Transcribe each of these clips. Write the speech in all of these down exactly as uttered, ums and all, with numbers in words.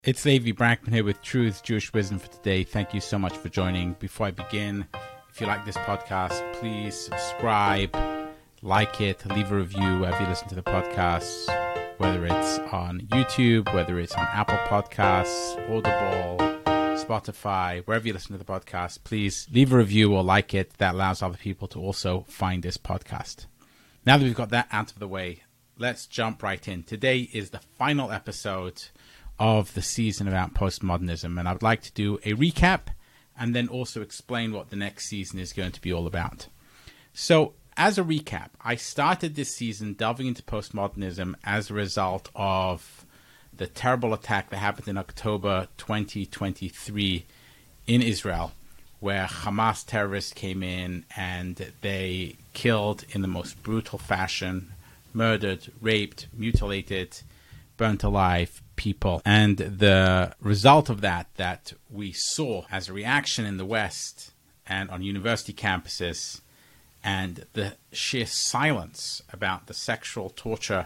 It's Levi Brackman here with Truth Jewish Wisdom for today. Thank you so much for joining. Before I begin, if you like this podcast, please subscribe, like it, leave a review wherever you listen to the podcasts, whether it's on YouTube, whether it's on Apple Podcasts, Audible, Spotify, wherever you listen to the podcast. Please leave a review or like it. That allows other people to also find this podcast. Now that we've got that out of the way, let's jump right in. Today is the final episode of the season about postmodernism, and I would like to do a recap and then also explain what the next season is going to be all about. So, as a recap, I started this season delving into postmodernism as a result of the terrible attack that happened in October twenty twenty-three in Israel, where Hamas terrorists came in and they killed in the most brutal fashion, murdered, raped, mutilated, burnt alive people. And the result of that, that we saw as a reaction in the West and on university campuses, and the sheer silence about the sexual torture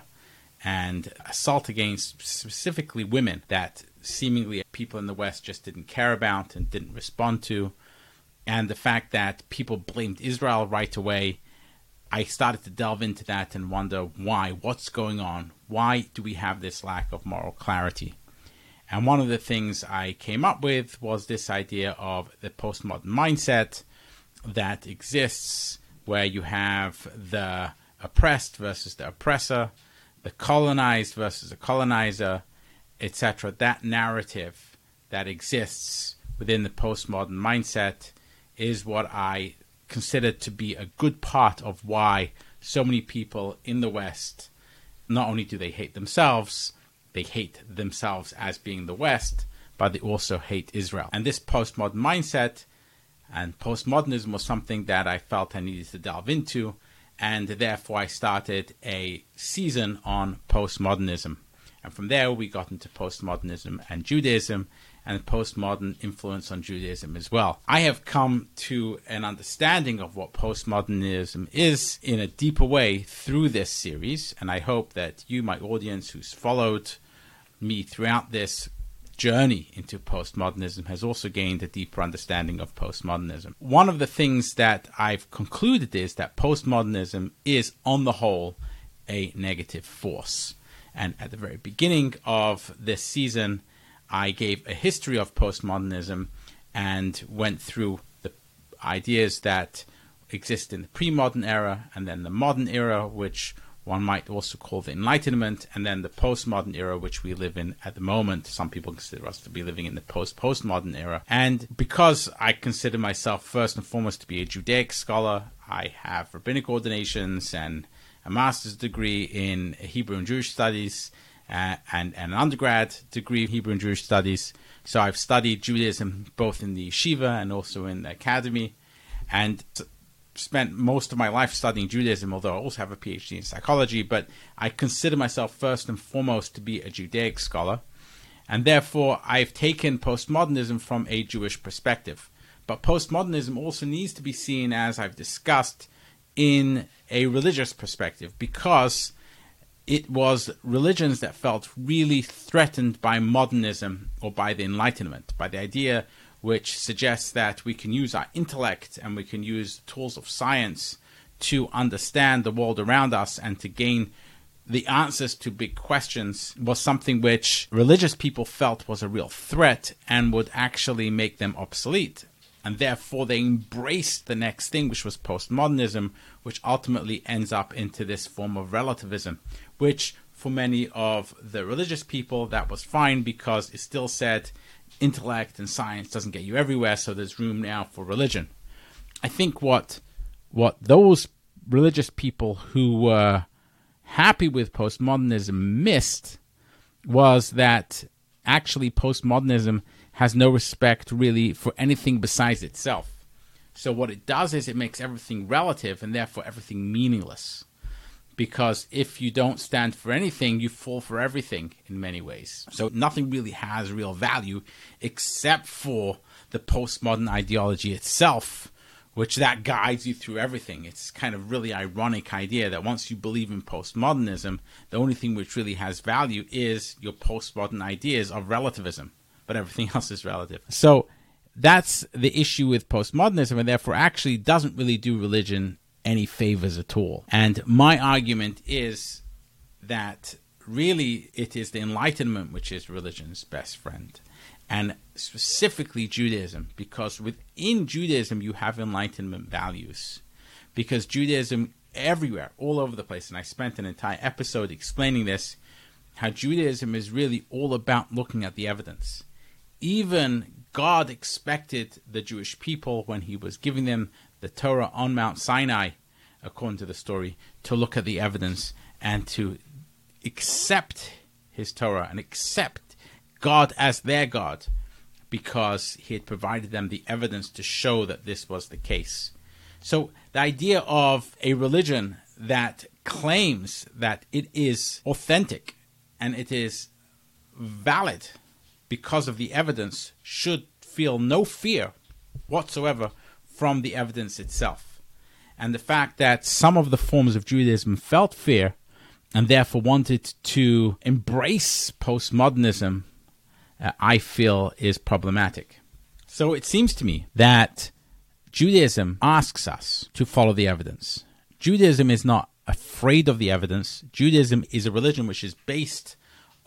and assault against specifically women that seemingly people in the West just didn't care about and didn't respond to, and the fact that people blamed Israel right away, I started to delve into that and wonder why, what's going on, why do we have this lack of moral clarity? And one of the things I came up with was this idea of the postmodern mindset that exists, where you have the oppressed versus the oppressor, the colonized versus the colonizer, et cetera. That narrative that exists within the postmodern mindset is what I considered to be a good part of why so many people in the West, not only do they hate themselves, they hate themselves as being the West, but they also hate Israel. And this postmodern mindset and postmodernism was something that I felt I needed to delve into, and therefore I started a season on postmodernism. And from there we got into postmodernism and Judaism, and postmodern influence on Judaism as well. I have come to an understanding of what postmodernism is in a deeper way through this series, and I hope that you, my audience, who's followed me throughout this journey into postmodernism, has also gained a deeper understanding of postmodernism. One of the things that I've concluded is that postmodernism is, on the whole, a negative force. And at the very beginning of this season, I gave a history of postmodernism and went through the ideas that exist in the pre-modern era, and then the modern era, which one might also call the Enlightenment, and then the postmodern era, which we live in at the moment. Some people consider us to be living in the post-postmodern era. And because I consider myself first and foremost to be a Judaic scholar, I have rabbinic ordinations and a master's degree in Hebrew and Jewish studies, Uh, and, and an undergrad degree in Hebrew and Jewish studies. So I've studied Judaism both in the yeshiva and also in the academy, and spent most of my life studying Judaism, although I also have a P H D in psychology. But I consider myself first and foremost to be a Judaic scholar, and therefore I've taken postmodernism from a Jewish perspective. But postmodernism also needs to be seen, as I've discussed, in a religious perspective, because it was religions that felt really threatened by modernism or by the Enlightenment, by the idea which suggests that we can use our intellect and we can use tools of science to understand the world around us and to gain the answers to big questions, was something which religious people felt was a real threat and would actually make them obsolete. And therefore they embraced the next thing, which was postmodernism, which ultimately ends up into this form of relativism, which for many of the religious people, that was fine, because it still said intellect and science doesn't get you everywhere, so there's room now for religion. I think what what those religious people who were happy with postmodernism missed was that actually postmodernism has no respect really for anything besides itself. So what it does is it makes everything relative and therefore everything meaningless. Because if you don't stand for anything, you fall for everything in many ways. So nothing really has real value except for the postmodern ideology itself, which that guides you through everything. It's kind of really ironic idea that once you believe in postmodernism, the only thing which really has value is your postmodern ideas of relativism, but everything else is relative. So that's the issue with postmodernism, and therefore actually doesn't really do religion any favors at all. And my argument is that really it is the Enlightenment which is religion's best friend, and specifically Judaism, because within Judaism you have Enlightenment values. Because Judaism everywhere, all over the place, and I spent an entire episode explaining this, how Judaism is really all about looking at the evidence. Even God expected the Jewish people, when he was giving them the Torah on Mount Sinai, according to the story, to look at the evidence and to accept his Torah and accept God as their God, because he had provided them the evidence to show that this was the case. So the idea of a religion that claims that it is authentic and it is valid because of the evidence should feel no fear whatsoever from the evidence itself. And the fact that some of the forms of Judaism felt fear and therefore wanted to embrace postmodernism, uh, I feel is problematic. So it seems to me that Judaism asks us to follow the evidence. Judaism is not afraid of the evidence. Judaism is a religion which is based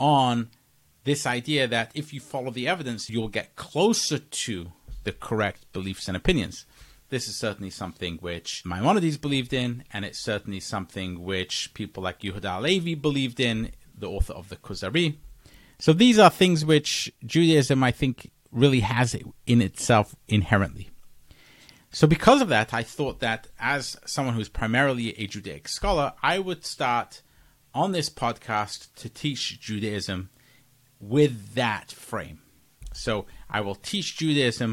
on this idea that if you follow the evidence, you'll get closer to the correct beliefs and opinions. This is certainly something which Maimonides believed in, and it's certainly something which people like Yehuda Halevi believed in, the author of the Kuzari. So these are things which Judaism, I think, really has in itself inherently. So because of that, I thought that as someone who's primarily a Judaic scholar, I would start on this podcast to teach Judaism with that frame. So I will teach Judaism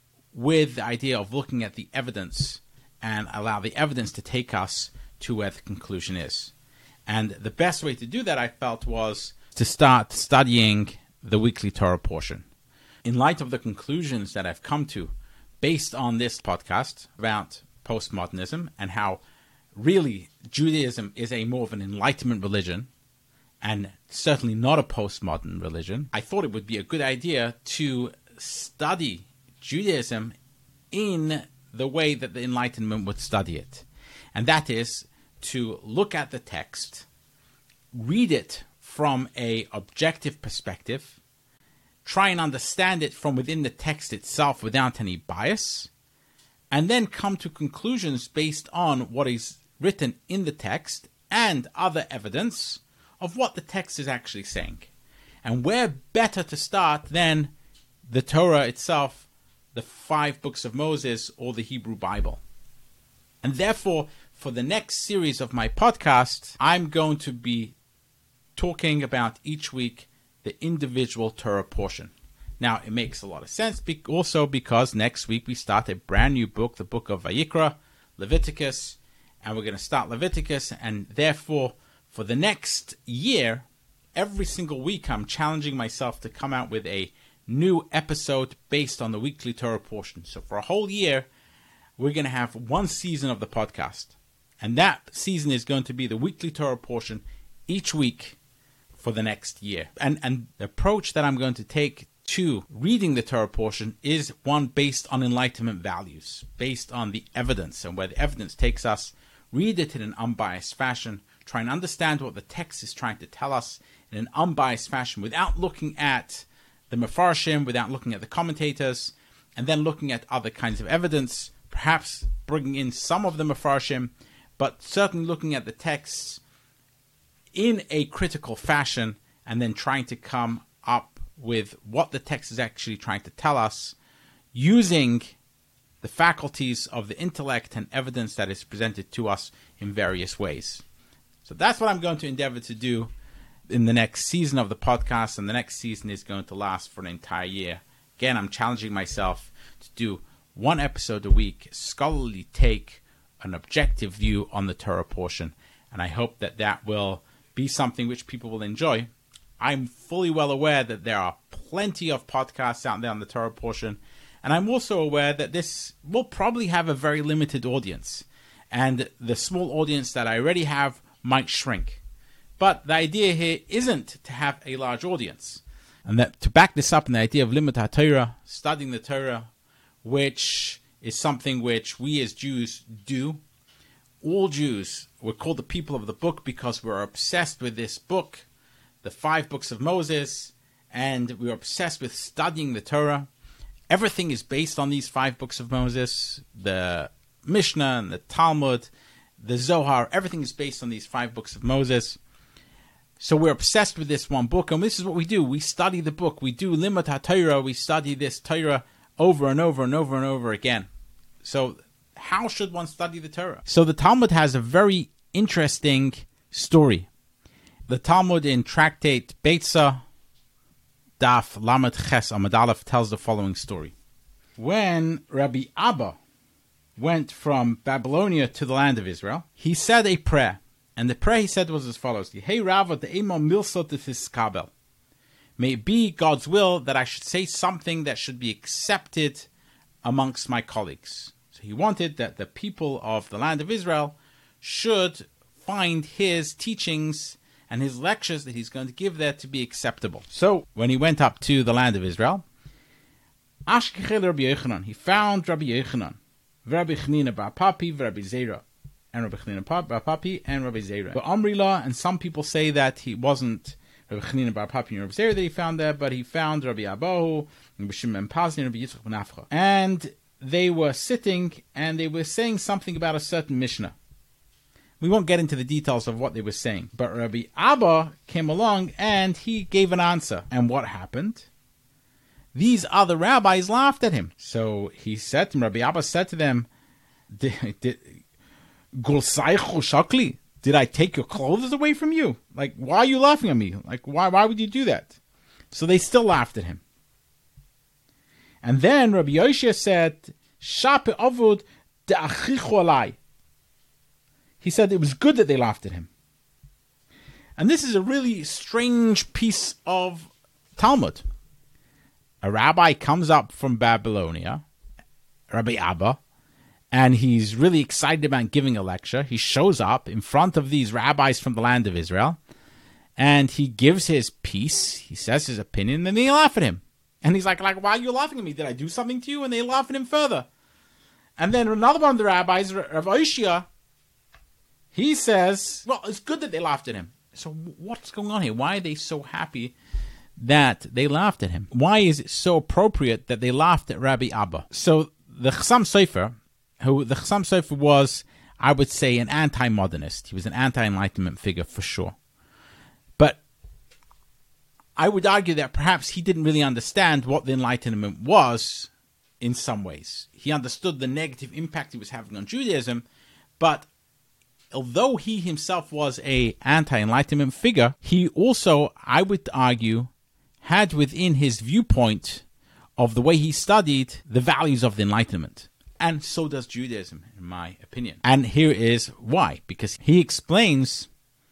with the idea of looking at the evidence and allow the evidence to take us to where the conclusion is. And the best way to do that, I felt, was to start studying the weekly Torah portion. In light of the conclusions that I've come to based on this podcast about postmodernism and how really Judaism is a more of an Enlightenment religion and certainly not a postmodern religion, I thought it would be a good idea to study Judaism in the way that the Enlightenment would study it. And that is to look at the text, read it from an objective perspective, try and understand it from within the text itself without any bias, and then come to conclusions based on what is written in the text and other evidence of what the text is actually saying. And where better to start than the Torah itself, the five books of Moses, or the Hebrew Bible. And therefore, for the next series of my podcast, I'm going to be talking about each week the individual Torah portion. Now, it makes a lot of sense also because next week we start a brand new book, the book of Vayikra, Leviticus, and we're going to start Leviticus, and therefore, for the next year, every single week I'm challenging myself to come out with a new episode based on the weekly Torah portion. So for a whole year, we're going to have one season of the podcast. And that season is going to be the weekly Torah portion each week for the next year. And, and the approach that I'm going to take to reading the Torah portion is one based on Enlightenment values, based on the evidence and where the evidence takes us. Read it in an unbiased fashion. Try and understand what the text is trying to tell us in an unbiased fashion without looking at the Mefarshim, without looking at the commentators, and then looking at other kinds of evidence, perhaps bringing in some of the Mefarshim, but certainly looking at the texts in a critical fashion, and then trying to come up with what the text is actually trying to tell us, using the faculties of the intellect and evidence that is presented to us in various ways. So that's what I'm going to endeavor to do in the next season of the podcast, and the next season is going to last for an entire year. Again, I'm challenging myself to do one episode a week, scholarly take, an objective view on the Torah portion, and I hope that that will be something which people will enjoy. I'm fully well aware that there are plenty of podcasts out there on the Torah portion, And I'm also aware that this will probably have a very limited audience. And the small audience that I already have might shrink. But the idea here isn't to have a large audience. And that to back this up in the idea of limud HaTorah, studying the Torah, which is something which we as Jews do. All Jews, we're called the people of the book because we're obsessed with this book, the five books of Moses, and we're obsessed with studying the Torah. Everything is based on these five books of Moses, the Mishnah and the Talmud, the Zohar, everything is based on these five books of Moses. So we're obsessed with this one book, and this is what we do. We study the book. We do limud HaTorah. We study this Torah over and over and over and over again. So how should one study the Torah? So the Talmud has a very interesting story. The Talmud in Tractate Beitza, Daf Lamed Ches Amud Aleph, tells the following story. When Rabbi Abba went from Babylonia to the land of Israel, he said a prayer. And the prayer he said was as follows. Hey Rava, the Ema Milsot Fiskabel. May it be God's will that I should say something that should be accepted amongst my colleagues. So he wanted that the people of the land of Israel should find his teachings and his lectures that he's going to give there to be acceptable. So when he went up to the land of Israel, Ashkechel Rabbi Yochanan, he found Rabbi Yochanan, Rabbi Chanina bar Papi, Rabbi Zera, and Rabbi Chanina bar Papi, and Rabbi Zera. But Amrila, and some people say that he wasn't Rabbi Chanina bar Papi and Rabbi Zera that he found there, but he found Rabbi Abahu, Rabbi Shimon Pazni, and Rabbi Yitzchak ben Afcha. And they were sitting, and they were saying something about a certain Mishnah. We won't get into the details of what they were saying. But Rabbi Abba came along, and he gave an answer. And what happened? These other rabbis laughed at him. So he said to them, Rabbi Abba said to them, did, did, did I take your clothes away from you? Like, why are you laughing at me? Like, why, why would you do that? So they still laughed at him. And then Rabbi Yoshia said, Shape avud de'achichu alai. He said it was good that they laughed at him. And this is a really strange piece of Talmud. A rabbi comes up from Babylonia, Rabbi Abba, and he's really excited about giving a lecture. He shows up in front of these rabbis from the land of Israel, and he gives his piece, he says his opinion, and they laugh at him. And he's like, like, why are you laughing at me? Did I do something to you? And they laugh at him further. And then another one of the rabbis, Rav Oshia, he says, well, it's good that they laughed at him. So what's going on here? Why are they so happy that they laughed at him? Why is it so appropriate that they laughed at Rabbi Abba? So the Chassam Sofer, who the Chassam Sofer was, I would say, an anti-modernist. He was an anti-enlightenment figure for sure. But I would argue that perhaps he didn't really understand what the Enlightenment was in some ways. He understood the negative impact it was having on Judaism, but although he himself was an anti-Enlightenment figure, he also, I would argue, had within his viewpoint of the way he studied the values of the Enlightenment. And so does Judaism, in my opinion. And here is why. Because he explains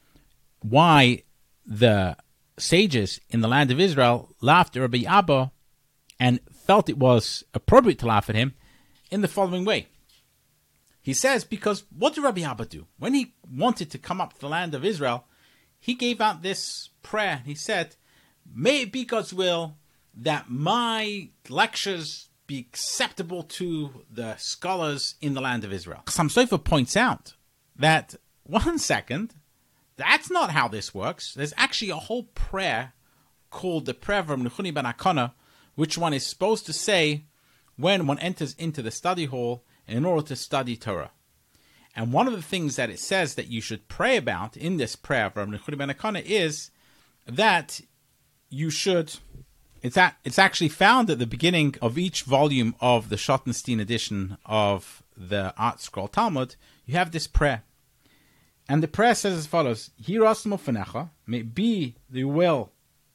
why the sages in the land of Israel laughed at Rabbi Abba and felt it was appropriate to laugh at him in the following way. He says, because what did Rabbi Abba do? When he wanted to come up to the land of Israel, he gave out this prayer. He said, may it be God's will that my lectures be acceptable to the scholars in the land of Israel. Chassam Sofer points out that, one second, that's not how this works. There's actually a whole prayer called the prayer of Nechuni ben Akana, which one is supposed to say when one enters into the study hall in order to study Torah. And one of the things that it says that you should pray about in this prayer of Nechuni ben Akana is that you should... It's at, it's actually found at the beginning of each volume of the Schottenstein edition of the Art Scroll Talmud. You have this prayer. And the prayer says as follows, Hirasmo Fenecha, may it be the will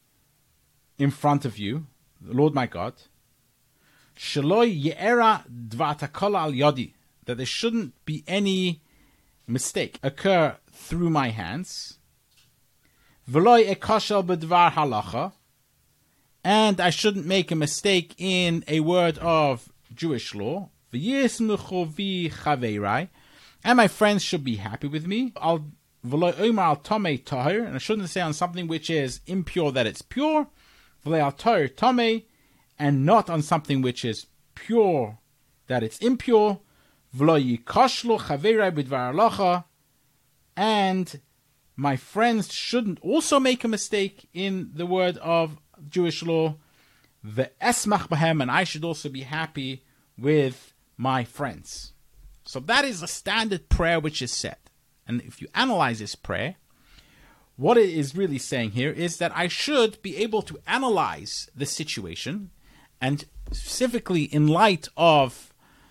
in front of you, the Lord my God, Shaloi Ye'era Dvatakola al Yodi, that there shouldn't be any mistake occur through my hands, V'loi Ekoshel B'dvar Halacha, and I shouldn't make a mistake in a word of Jewish law. And my friends should be happy with me. I'll and I shouldn't say on something which is impure that it's pure, and not on something which is pure that it's impure. And my friends shouldn't also make a mistake in the word of Jewish law. And I should also be happy with my friends. So that is a standard prayer which is said. And if you analyze this prayer, what it is really saying here is that I should be able to analyze the situation, and specifically in light of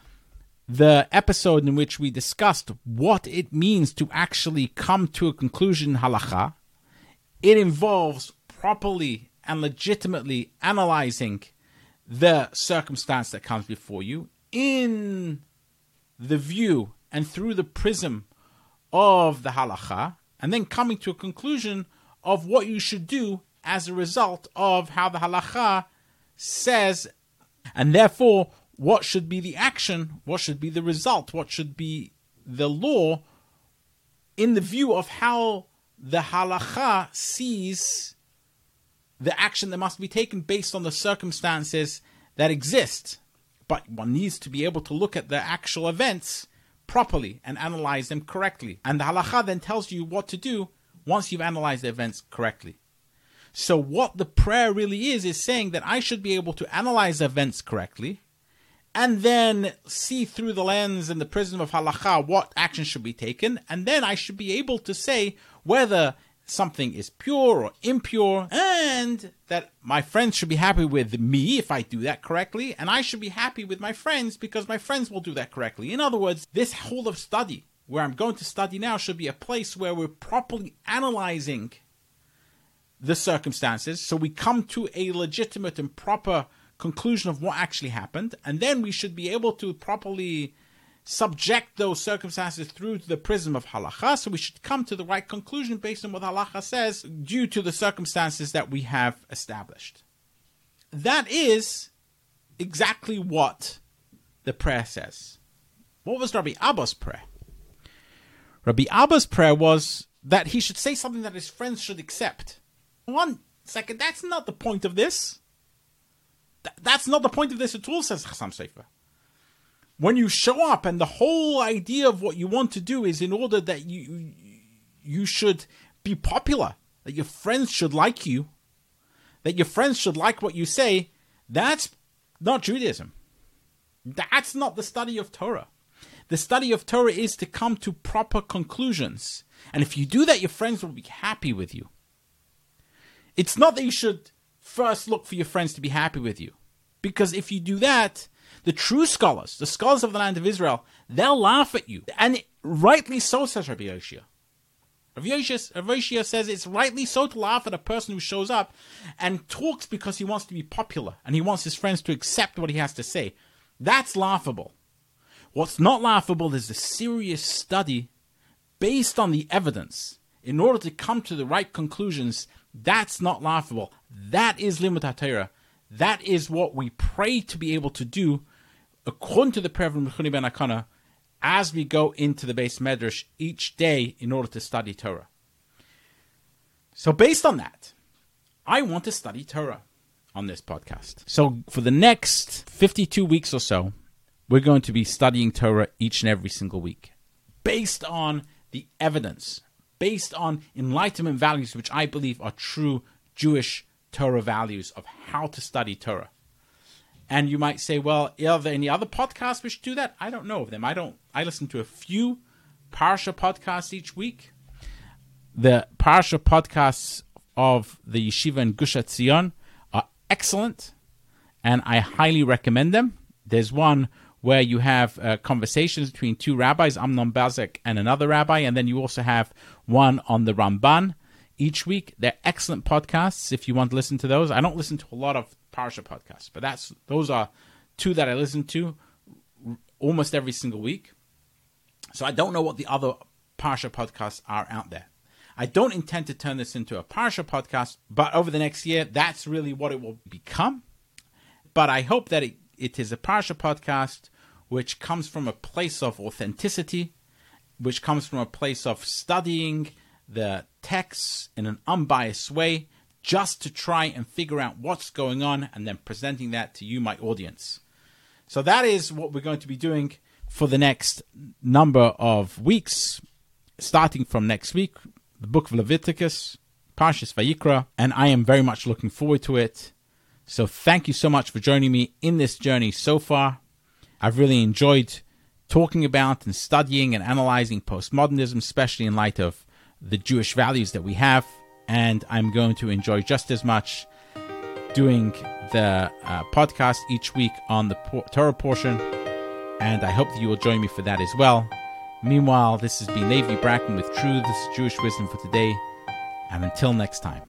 the episode in which we discussed what it means to actually come to a conclusion in halakha. It involves properly and legitimately analyzing the circumstance that comes before you in the view and through the prism of the halakha, and then coming to a conclusion of what you should do as a result of how the halakha says, and therefore what should be the action, what should be the result, what should be the law in the view of how the halakha sees the action that must be taken based on the circumstances that exist. But one needs to be able to look at the actual events properly and analyze them correctly. And the halakha then tells you what to do once you've analyzed the events correctly. So what the prayer really is, is saying that I should be able to analyze the events correctly and then see through the lens and the prism of halakha what action should be taken. And then I should be able to say whether something is pure or impure, and that my friends should be happy with me if I do that correctly, and I should be happy with my friends because my friends will do that correctly. In other words, this whole of study, where I'm going to study now, should be a place where we're properly analyzing the circumstances, so we come to a legitimate and proper conclusion of what actually happened, and then we should be able to properly subject those circumstances through the prism of halakha, so we should come to the right conclusion based on what halakha says due to the circumstances that we have established. That is exactly what the prayer says. What was Rabbi Abba's prayer? Rabbi Abba's prayer was that he should say something that his friends should accept. One second, that's not the point of this. Th- that's not the point of this at all, says Chassam Sofer. When you show up and the whole idea of what you want to do is in order that you you should be popular, that your friends should like you, that your friends should like what you say, that's not Judaism. That's not the study of Torah. The study of Torah is to come to proper conclusions. And if you do that, your friends will be happy with you. It's not that you should first look for your friends to be happy with you. Because if you do that, the true scholars, the scholars of the land of Israel, they'll laugh at you. And rightly so, says Rabbi Yoshia. Rabbi Yoshia, Rabbi Yoshia says it's rightly so to laugh at a person who shows up and talks because he wants to be popular and he wants his friends to accept what he has to say. That's laughable. What's not laughable is the serious study based on the evidence in order to come to the right conclusions. That's not laughable. That is limud HaTorah. That is what we pray to be able to do according to the prayer of Mechuni ben Akana as we go into the Beis Medrash each day in order to study Torah. So based on that, I want to study Torah on this podcast. So for the next fifty-two weeks or so, we're going to be studying Torah each and every single week based on the evidence, based on enlightenment values, which I believe are true Jewish Torah values of how to study Torah. And you might say, well, are there any other podcasts which do that? I don't know of them. I don't. I listen to a few Parsha podcasts each week. The Parsha podcasts of the Yeshiva in Gush Etzion are excellent, and I highly recommend them. There's one where you have uh, conversations between two rabbis, Amnon Bazek and another rabbi, and then you also have one on the Ramban each week. They're excellent podcasts if you want to listen to those. I don't listen to a lot of Parsha podcasts, but that's those are two that I listen to almost every single week. So I don't know what the other Parsha podcasts are out there. I don't intend to turn this into a Parsha podcast, but over the next year, that's really what it will become. But I hope that it, it is a Parsha podcast which comes from a place of authenticity, which comes from a place of studying the texts in an unbiased way, just to try and figure out what's going on and then presenting that to you, my audience. So that is what we're going to be doing for the next number of weeks, starting from next week, the book of Leviticus, Parshas Vayikra, and I am very much looking forward to it. So thank you so much for joining me in this journey so far. I've really enjoyed talking about and studying and analyzing postmodernism, especially in light of the Jewish values that we have. And I'm going to enjoy just as much doing the uh, podcast each week on the Torah portion. And I hope that you will join me for that as well. Meanwhile, this has been Levi Bracken with Truths, Jewish Wisdom for Today. And until next time.